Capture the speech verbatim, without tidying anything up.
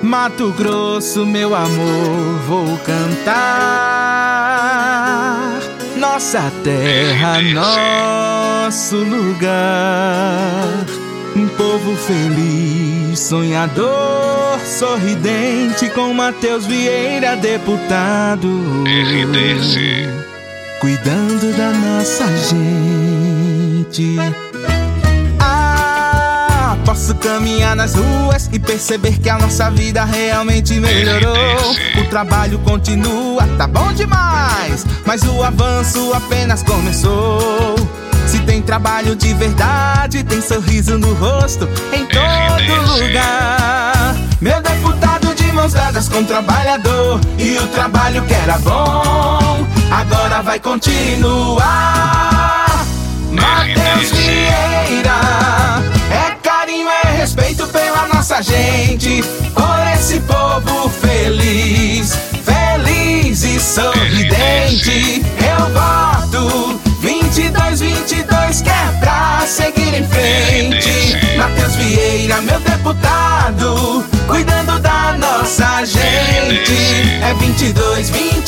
Mato Grosso, meu amor, vou cantar. Nossa terra, nosso lugar. Um povo feliz, sonhador, sorridente, com Matheus Vieira, deputado. R D C. Cuidando da nossa gente. Ah, posso caminhar nas ruas e perceber que a nossa vida realmente melhorou. O trabalho continua, tá bom demais, mas o avanço apenas começou. Se tem trabalho de verdade, tem sorriso no rosto em todo lugar. Meu deputado de mãos dadas com o trabalhador, e o trabalho que era bom agora vai continuar. Matheus Vieira, é carinho, é respeito pela nossa gente, por esse povo feliz, feliz e sorridente. Eu voto vinte e dois, vinte e dois, que é pra seguir em frente. Matheus Vieira, meu deputado, cuidando da nossa gente. É vinte e dois, vinte